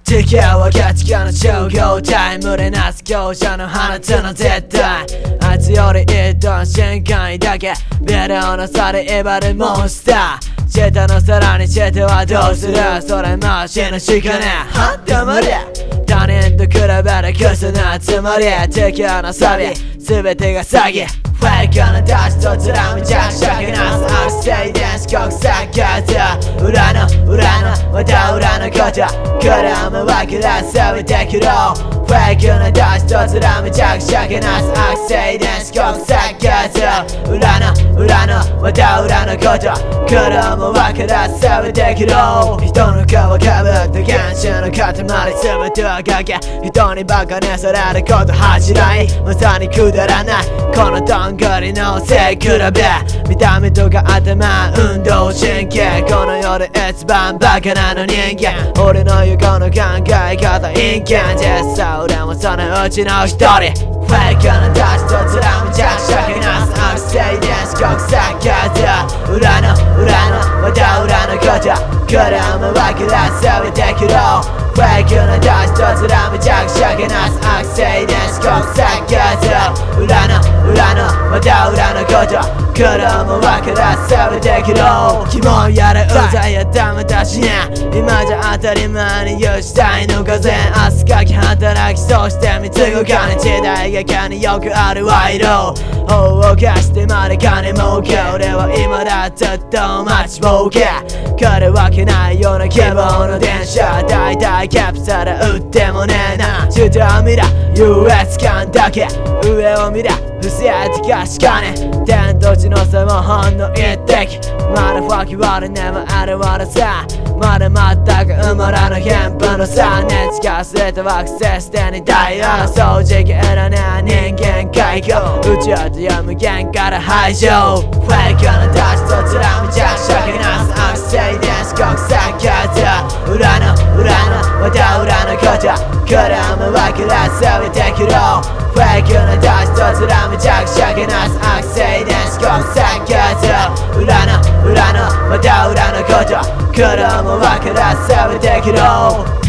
敵は価値観の商業体群れなす強者の放つの絶対あいつより一等深海だけビデオの差で威張るモンスターチェタのさらにチェタはどうするそれも死ぬしかねえは黙れ他人と比べるクソなつもり敵のサビ全てが詐欺フェイクの出しとつらみ弱者けなす悪性遺伝子国際化裏のまた裏のことこれはもう分からず全て苦労フェイクの出しとつらみ弱者けなす悪性遺伝子国際化裏のまた裏のことこれはもう分からず全て苦労人の皮かぶった原種の塊全てをかけ人にバカにされること恥じらいまさにくだらないこのどんぐりの背比べ見た目とか頭運動神経この世で一番バカなの人間俺の言うこの考え方陰険実際俺もそのうちの一人フェイクの出しとつらみ弱者けなす悪性遺伝子国際化裏のまた裏のことこれはもう分からず全て苦労フェイクの出しとつらみ弱者けなす悪性遺伝子国際化裏のまた裏のことこれはもう分からず全て苦労疑問やれうざい頭だしね今じゃ当たり前に言う時代の風明日かき働きそして貢ぐ金時代がかによくある賄賂法を犯してまで金儲け俺は今だずっと待ちぼうけこれわけないような希望の電車大体キャプサラ売ってもねえな下を見ら優越感だけ上を見ら不正的かしかね天と地の差もほんの一滴まだファキワルネもあるわらさまだ全く埋まらぬ変化の差熱がすれた惑星すでに大王掃除機いらねえ人間解放宇宙という無限から排除フェイクの出しとつらみ弱者けなす悪性遺伝子国際化裏のまた裏のことこれはもう分からず全て苦労フェイクの出しとつらみ弱者けなす悪性遺伝子国際化裏のまた裏のことこれはもう分からず全て苦労